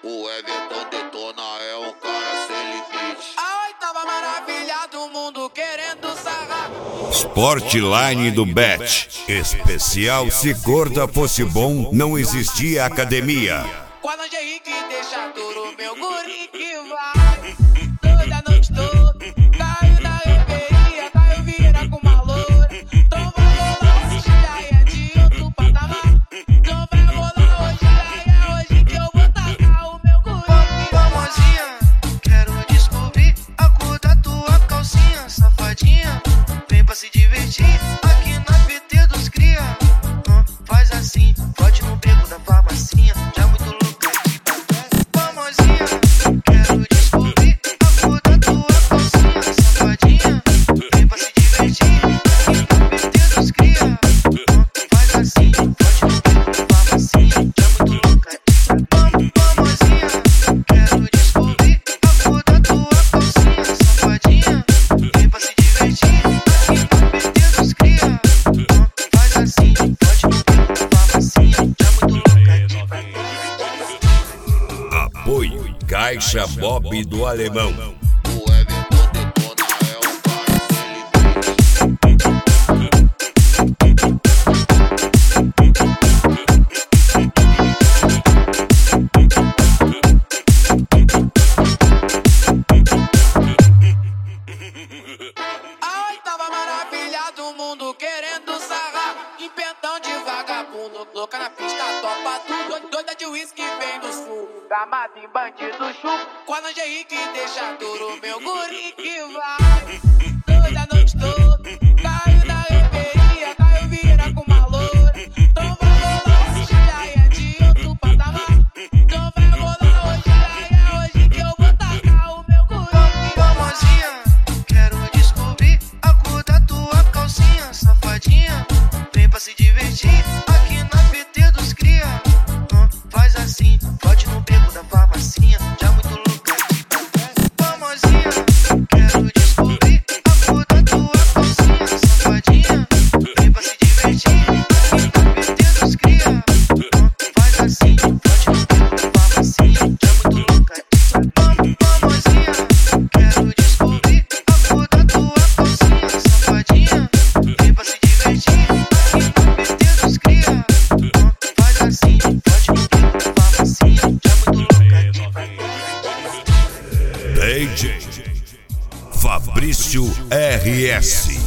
O Everton Detona é um cara sem limite. A oitava maravilha do mundo querendo sarrar. Sportline do Bet. Especial Se Gorda Fosse Bom, Não Existia Academia. Quando a Henrique deixa duro, meu guri que vai. Toda a noite toda, caiu na reveria, caiu vira com uma loura. Então vai rolar hoje, aí é de outro patamar. Então vai rolar hoje, aí é hoje que eu vou tacar o meu guri. Famosinha, quero descobrir a cor da tua calcinha, safadinha. Vem pra se divertir aqui na PT dos cria. Faz assim, pode no beco da farmacinha, já muito louco. Famosinha, quero descobrir a cor da tua calcinha, safadinha. Vem pra se divertir aqui na PT dos cria. Faz assim, pode no beco da farmacinha, já muito louca. Famosinha, quero descobrir a cor da tua calcinha, safadinha. Vem pra se divertir aqui na PT dos cria. Faz assim, pode no beco da farmacinha, já muito louca. Apoio Caixa Bob do Alemão. O Everton Detona é um cara sem A oitava maravilha do mundo querendo sarrar. Empentão de vagabundo, louca na pista, topa tudo. Doida de uísque vem do sul, gamado em bandido chupo. Quando a Henrique deixa duro, meu guri que vai. Toda a noite toda, caiu na reveria, caiu vira com uma loura. Então vai rolar hoje, aí é de outro patamar. Então vai rolar hoje, aí é hoje que eu vou tacar o meu guri. Famosinha, quero descobrir a cor da tua calcinha, safadinha. Vem pra se divertir aqui na PT dos cria. Faz assim, pode no beco da farmacinha, já muito louca. Famosinha, quero descobrir a cor da tua calcinha, safadinha. Vem pra se divertir aqui na PT dos cria. Faz assim, pode no beco da farmacinha, já muito louca. Famosinha, quero descobrir a cor da tua calcinha, safadinha. Vem pra se divertir aqui na PT dos cria. Faz assim, pode no beco da farmacinha, já muito louca. DJ Fabrício RS.